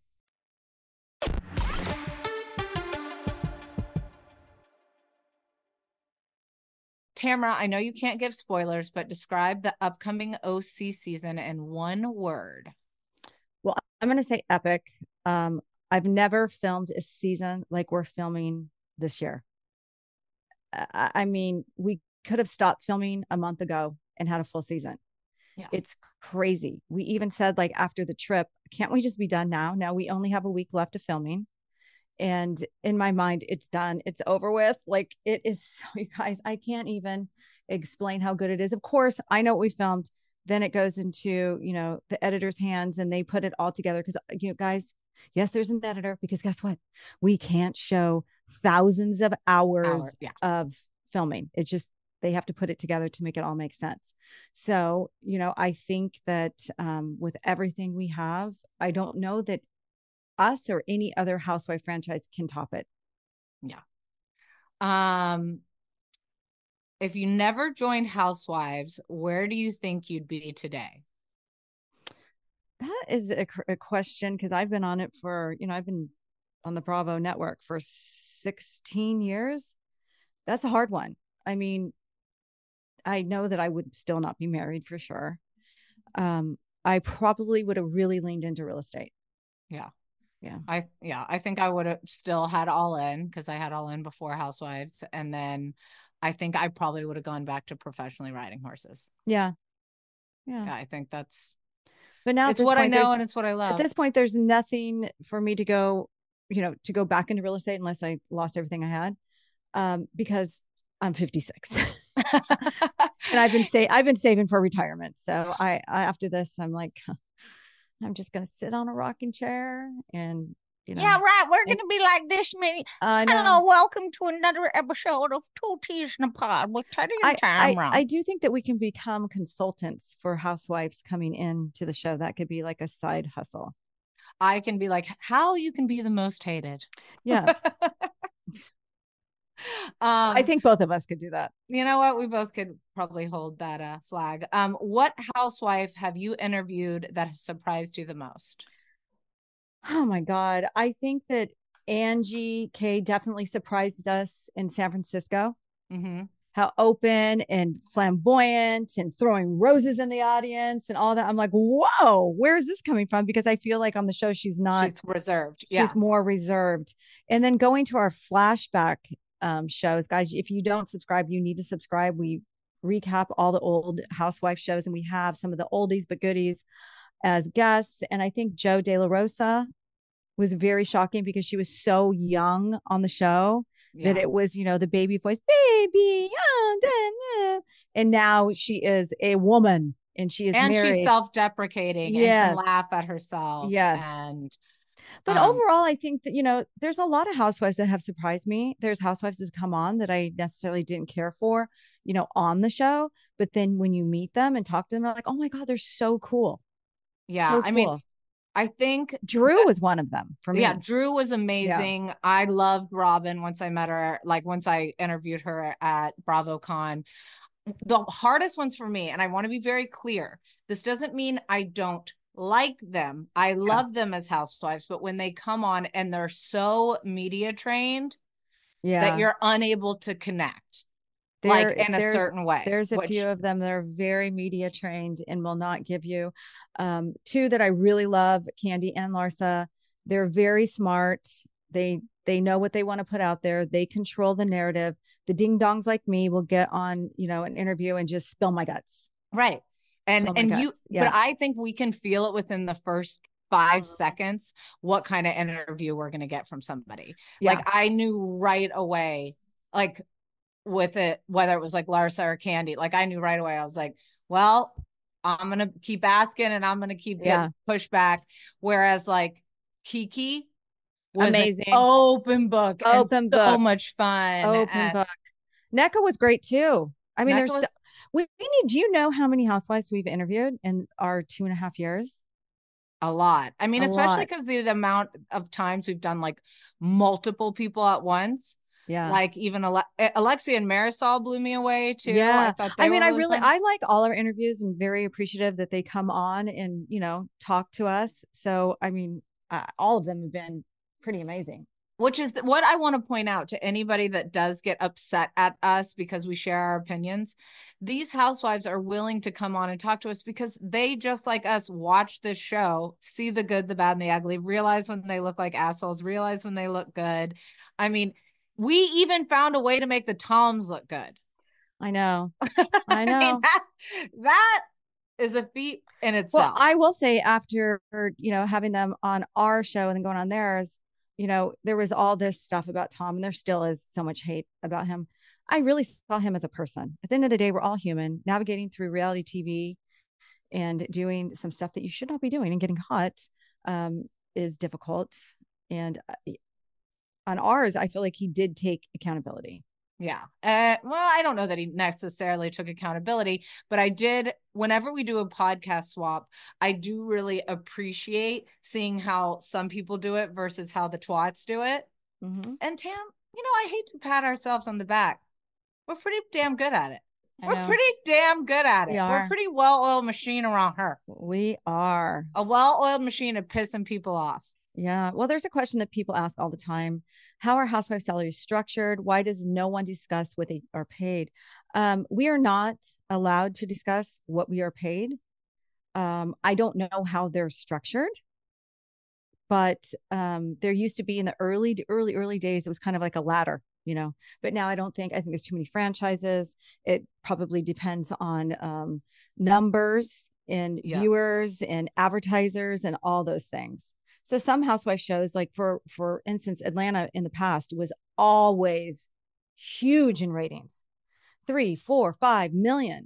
Tamara, I know you can't give spoilers, but describe the upcoming O C season in one word. Well, I'm going to say epic. Um, I've never filmed a season like we're filming this year. I, I mean, we could have stopped filming a month ago and had a full season. Yeah. It's crazy. We even said, like, after the trip, can't we just be done now? Now we only have a week left of filming. And in my mind, it's done. It's over with. Like, it is, so, you guys, I can't even explain how good it is. Of course, I know what we filmed. Then it goes into, you know, the editor's hands and they put it all together. Because, you know, guys, yes, there's an editor, because guess what? We can't show thousands of hours Hour, yeah. of filming. It's just, they have to put it together to make it all make sense. So, you know, I think that um, with everything we have, I don't know that us or any other housewife franchise can top it. Yeah. Um, if you never joined Housewives, where do you think you'd be today? That is a, a question, because I've been on it for, you know, I've been on the Bravo network for sixteen years. That's a hard one. I mean, I know that I would still not be married for sure. Um, I probably would have really leaned into real estate. Yeah. Yeah. I, yeah, I think I would have still had All In, because I had All In before Housewives. And then I think I probably would have gone back to professionally riding horses. Yeah. Yeah. Yeah. I think that's, but now it's what I know and it's what I love. At this point, there's nothing for me to go, you know, to go back into real estate unless I lost everything I had, um, because I'm fifty-six. And I've been say I've been saving for retirement. So I, I after this, I'm like, I'm just gonna sit on a rocking chair and you know. Yeah, right. We're think, gonna be like this many. I know. Hello, welcome to another episode of Two Teas in a Pod with Teddy and I, Tamra. I I do think that we can become consultants for housewives coming in to the show. That could be like a side hustle. I can be like, how you can be the most hated. Yeah. Um, I think both of us could do that. You know what? We both could probably hold that uh, flag. Um, what housewife have you interviewed that has surprised you the most? Oh my God. I think that Angie K definitely surprised us in San Francisco. Mm-hmm. How open and flamboyant and throwing roses in the audience and all that. I'm like, whoa, where is this coming from? Because I feel like on the show, she's not, she's reserved. She's yeah. more reserved. And then going to our flashback um, shows, guys, if you don't subscribe, you need to subscribe. We recap all the old housewife shows and we have some of the oldies but goodies as guests. And I think Joe De La Rosa was very shocking because she was so young on the show. Yeah. That it was, you know, the baby voice, baby, oh, da, da. And now she is a woman and she is and married. She's self-deprecating yes. and can laugh at herself. Yes. And but um, overall, I think that, you know, there's a lot of housewives that have surprised me. There's housewives that come on that I necessarily didn't care for, you know, on the show. But then when you meet them and talk to them, they're like, oh my God, they're so cool. Yeah. So I cool. mean, I think Drew that, was one of them for me. Yeah, Drew was amazing. Yeah. I loved Robin once I met her, like once I interviewed her at BravoCon. The hardest ones for me, and I want to be very clear, this doesn't mean I don't like them. I love yeah. them as housewives, but when they come on and they're so media trained yeah. that you're unable to connect. There, like in a certain way. There's a which, few of them that are very media trained and will not give you um, two that I really love, Kandi and Larsa. They're very smart. They they know what they want to put out there. They control the narrative. The ding dongs like me will get on, you know, an interview and just spill my guts. Right. And and guts. you yeah. but I think we can feel it within the first five seconds what kind of interview we're going to get from somebody. Yeah. Like I knew right away, like with it, whether it was like Larsa or Kandi, like I knew right away. I was like, well, I'm going to keep asking and I'm going to keep getting yeah. pushed back. Whereas like Kiki was amazing, open book, open book, so much fun, open and- book. Nneka was great too. I mean, Nneka there's, was- so, we, we need, do you know how many housewives we've interviewed in our two and a half years? A lot. I mean, a especially because the, the amount of times we've done like multiple people at once. Yeah. Like even Ale- Alexia and Marisol blew me away too. Yeah. I thought I mean, really I really, fun. I like all our interviews and very appreciative that they come on and, you know, talk to us. So, I mean, uh, all of them have been pretty amazing. Which is what I want to point out to anybody that does get upset at us because we share our opinions. These housewives are willing to come on and talk to us because they, just like us, watch this show, see the good, the bad, and the ugly, realize when they look like assholes, realize when they look good. I mean, we even found a way to make the Toms look good. I know. I know. I mean, that, that is a feat in itself. Well, I will say after, you know, having them on our show and then going on theirs, you know, there was all this stuff about Tom and there still is so much hate about him. I really saw him as a person. At the end of the day, we're all human, navigating through reality T V and doing some stuff that you should not be doing and getting caught um, is difficult. And on ours, I feel like he did take accountability. Yeah. Uh, well, I don't know that he necessarily took accountability, but I did, whenever we do a podcast swap, I do really appreciate seeing how some people do it versus how the twats do it. Mm-hmm. And Tam, you know, I hate to pat ourselves on the back. We're pretty damn good at it. We're pretty damn good at it. We We're a pretty well-oiled machine around her. We are. A well-oiled machine of pissing people off. Yeah. Well, there's a question that people ask all the time. How are housewife salaries structured? Why does no one discuss what they are paid? Um, we are not allowed to discuss what we are paid. Um, I don't know how they're structured, but um, there used to be in the early, early, early days, it was kind of like a ladder, you know, but now I don't think, I think there's too many franchises. It probably depends on um, numbers and yeah. viewers and advertisers and all those things. So some housewife shows, like for, for instance, Atlanta in the past was always huge in ratings, three, four, five million.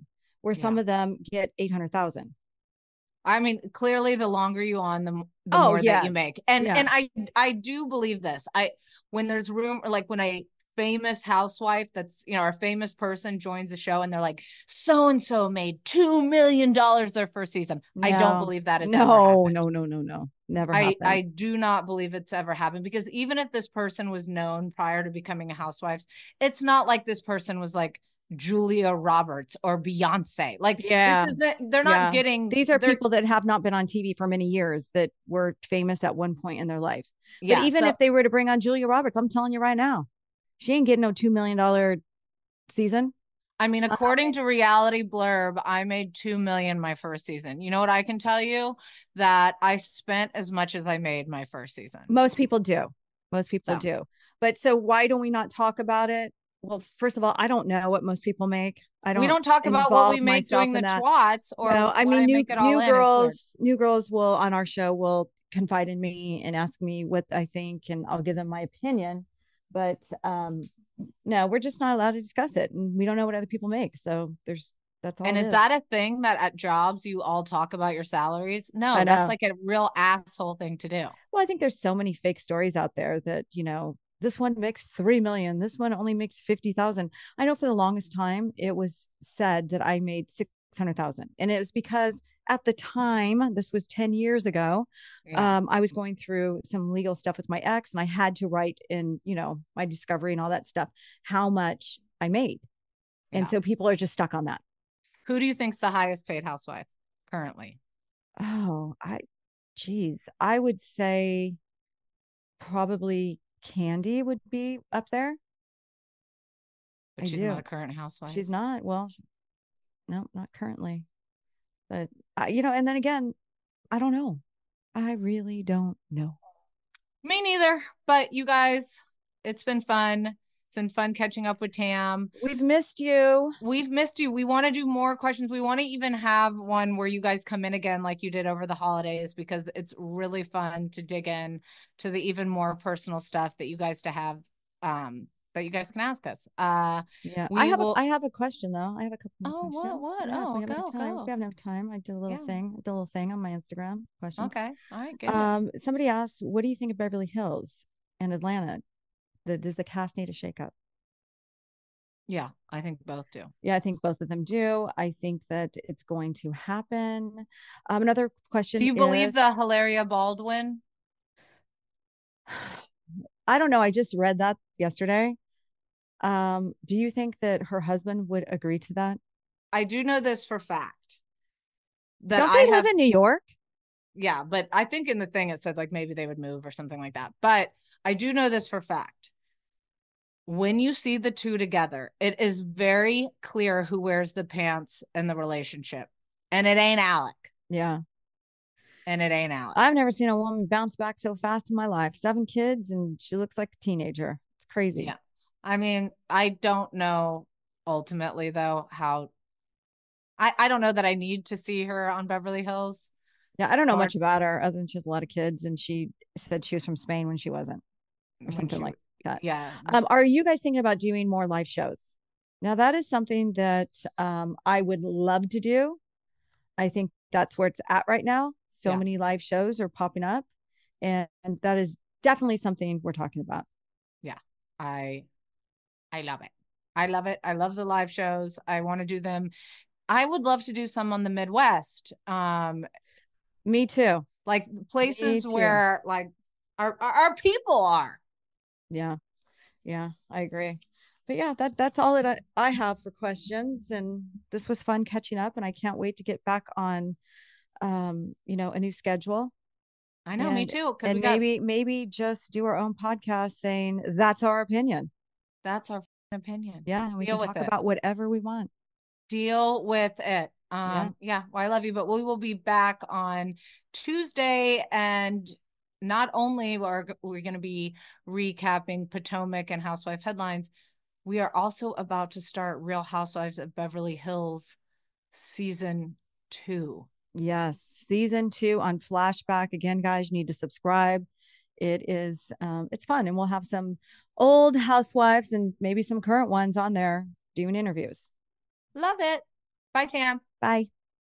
where some Yeah. of them get eight hundred thousand. I mean, clearly the longer you on, the the Oh, more that you yes. make. And Yeah. and I I do believe this. I when there's room, like when a famous housewife that's, you know, a famous person joins the show and they're like, so and so made two million dollars their first season. I don't No, believe that has ever no, happened. no, no, no, no. Never I happened. I do not believe it's ever happened, because even if this person was known prior to becoming a housewife, it's not like this person was like Julia Roberts or Beyonce. Like Yeah. this isn't, they're not Yeah. getting, These are they're, people that have not been on T V for many years that were famous at one point in their life. But yeah. even So if they were to bring on Julia Roberts, I'm telling you right now, she ain't getting no two million dollars season. I mean, according to Reality Blurb, I made two million my first season. You know what I can tell you? That I spent as much as I made my first season. Most people do. Most people So. do. But so why don't we not talk about it? Well, first of all, I don't know what most people make. I don't. We don't talk about what we make myself doing in the that. twats, or No, I when mean, I new make it all new in. It's weird. girls, new girls will on our show will confide in me and ask me what I think, and I'll give them my opinion. But um, no, we're just not allowed to discuss it, and we don't know what other people make. So there's that's all. And it is that a thing that at jobs you all talk about your salaries? No, I that's know. like a real asshole thing to do. Well, I think there's so many fake stories out there that, you know, this one makes three million, this one only makes fifty thousand. I know for the longest time it was said that I made six hundred thousand, and it was because at the time, this was ten years ago, Yeah. um, I was going through some legal stuff with my ex, and I had to write in, you know, my discovery and all that stuff, how much I made. And Yeah. so people are just stuck on that. Who do you think's the highest paid housewife currently? Oh, I, geez, I would say probably Candy would be up there. But I she's do. not a current housewife. She's not. Well, no, not currently. But uh, you know, and then again, I don't know. I really don't know. Me neither. But you guys, it's been fun. It's been fun catching up with Tam. We've missed you. We've missed you. We want to do more questions. We want to even have one where you guys come in again like you did over the holidays, because it's really fun to dig in to the even more personal stuff that you guys to have um that you guys can ask us. Uh Yeah, we I have will a I have a question though. I have a couple more Oh, questions. what what? Yeah, if Oh, we have go, enough time. go. If we have enough time. I did a little Yeah. thing. I did a little thing on my Instagram questions. Okay. All right, get Um, it. Somebody asked, what do you think of Beverly Hills and Atlanta? The, does the cast need a shakeup? Yeah, I think both do. Yeah, I think both of them do. I think that it's going to happen. Um, another question. Do you believe is, the Hilaria Baldwin? I don't know. I just read that yesterday. Um, do you think that her husband would agree to that? I do know this for fact. That don't they I live have, in New York? Yeah, but I think in the thing it said like maybe they would move or something like that. But I do know this for fact. When you see the two together, it is very clear who wears the pants in the relationship. And it ain't Alec. Yeah. And it ain't Alec. I've never seen a woman bounce back so fast in my life. Seven kids and she looks like a teenager. It's crazy. Yeah. I mean, I don't know ultimately though how I, I don't know that I need to see her on Beverly Hills. Yeah, I don't know or, much about her other than she has a lot of kids, and she said she was from Spain when she wasn't, or something she, like that. Yeah. Um, are you guys thinking about doing more live shows? Now, that is something that um, I would love to do. I think that's where it's at right now. So yeah. many live shows are popping up, and, and that is definitely something we're talking about. Yeah, I, I love it. I love it. I love the live shows. I want to do them. I would love to do some on the Midwest. Um, Me too. Like places where like our, our our people are. Yeah, yeah, I agree. But yeah, that that's all that I, I have for questions, and this was fun catching up, and I can't wait to get back on, um, you know, a new schedule. I know, and, me too. And we got... maybe maybe just do our own podcast saying that's our opinion. That's our opinion. Yeah, and we Deal can talk it. about whatever we want. Deal with it. Um, yeah. yeah, well, I love you, but we will be back on Tuesday, and not only are we going to be recapping Potomac and Housewife headlines, we are also about to start Real Housewives of Beverly Hills season two. Yes, season two on Flashback. Again, guys, you need to subscribe. It is, um, it's fun, and we'll have some old housewives and maybe some current ones on there doing interviews. Love it. Bye, Tam. Bye.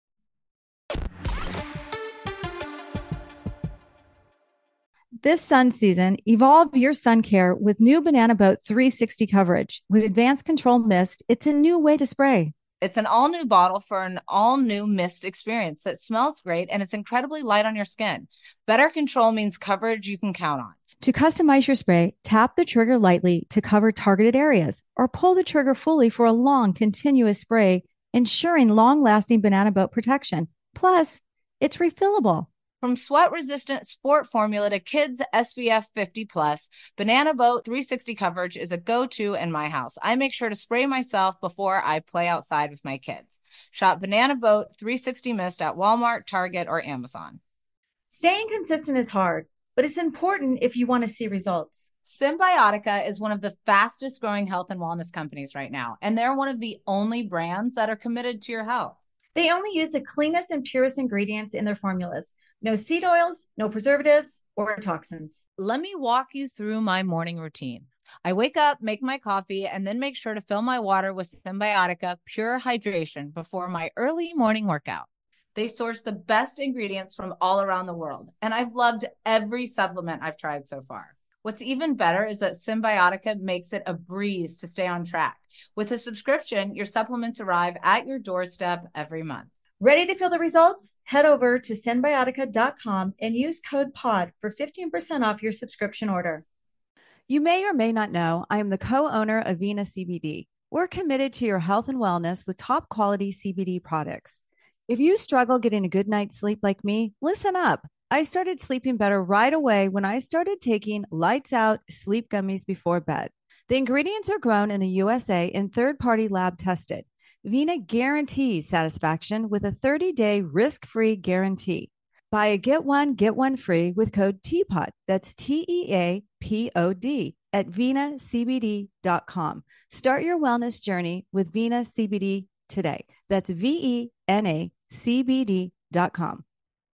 This sun season, evolve your sun care with new Banana Boat three sixty coverage. With advanced control mist, it's a new way to spray. It's an all new bottle for an all new mist experience that smells great and it's incredibly light on your skin. Better control means coverage you can count on. To customize your spray, tap the trigger lightly to cover targeted areas or pull the trigger fully for a long, continuous spray, ensuring long-lasting Banana Boat protection. Plus, it's refillable. From sweat-resistant sport formula to kids S P F fifty plus, Banana Boat three sixty coverage is a go-to in my house. I make sure to spray myself before I play outside with my kids. Shop Banana Boat three sixty Mist at Walmart, Target, or Amazon. Staying consistent is hard, but it's important if you want to see results. Symbiotica is one of the fastest growing health and wellness companies right now, and they're one of the only brands that are committed to your health. They only use the cleanest and purest ingredients in their formulas. No seed oils, no preservatives, or toxins. Let me walk you through my morning routine. I wake up, make my coffee, and then make sure to fill my water with Symbiotica Pure Hydration before my early morning workout. They source the best ingredients from all around the world, and I've loved every supplement I've tried so far. What's even better is that Symbiotica makes it a breeze to stay on track. With a subscription, your supplements arrive at your doorstep every month. Ready to feel the results? Head over to Symbiotica dot com and use code POD for fifteen percent off your subscription order. You may or may not know, I am the co-owner of Vena C B D. We're committed to your health and wellness with top quality C B D products. If you struggle getting a good night's sleep like me, listen up. I started sleeping better right away when I started taking Lights Out sleep gummies before bed. The ingredients are grown in the U S A and third-party lab tested. Vena guarantees satisfaction with a thirty-day risk-free guarantee. Buy a get one, get one free with code T P O D. That's T E A P O D at Vena C B D dot com. Start your wellness journey with Vena C B D today. That's V E N A C B D dot com.